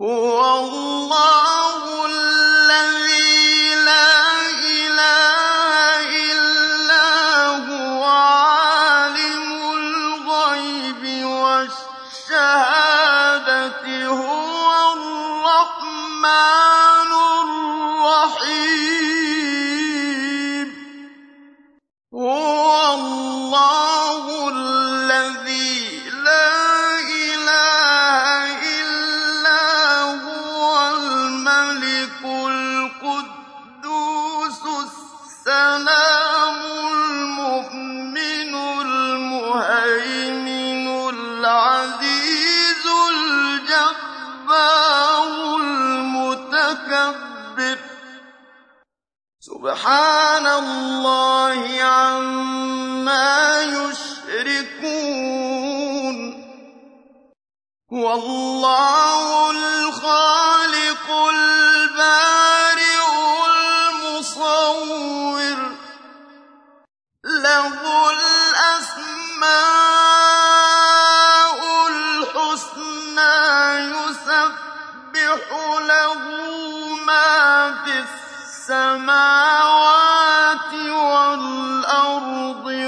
هُوَ اللَّهُ الَّذِي لَا إِلَٰهَ إِلَّا هُوَ عَالِمُ الْغَيْبِ وَالشَّهَادَةِ هُوَ الرَّحْمَٰنُ الرَّحِيمُ هُوَ اللَّهُ الَّذِي لَا إِلَٰهَ إِلَّا هُوَ الْمَلِكُ الْقُدُّوسُ السَّلَامُ الْمُؤْمِنُ الْمُهَيْمِنُ الْعَزِيزُ الْجَبَّارُ الْمُتَكَبِّرُ سُبْحَانَ اللَّهِ عَمَّا يُشْرِكُونَ هُوَ اللَّهُ الْخَالِقُ الْبَارِئُ الْمُصَوِّرُ لَهُ الْأَسْمَاءُ الْحُسْنَىٰ يُسَبِّحُ لَهُ مَا فِي السَّمَاوَاتِ وَالْأَرْضِ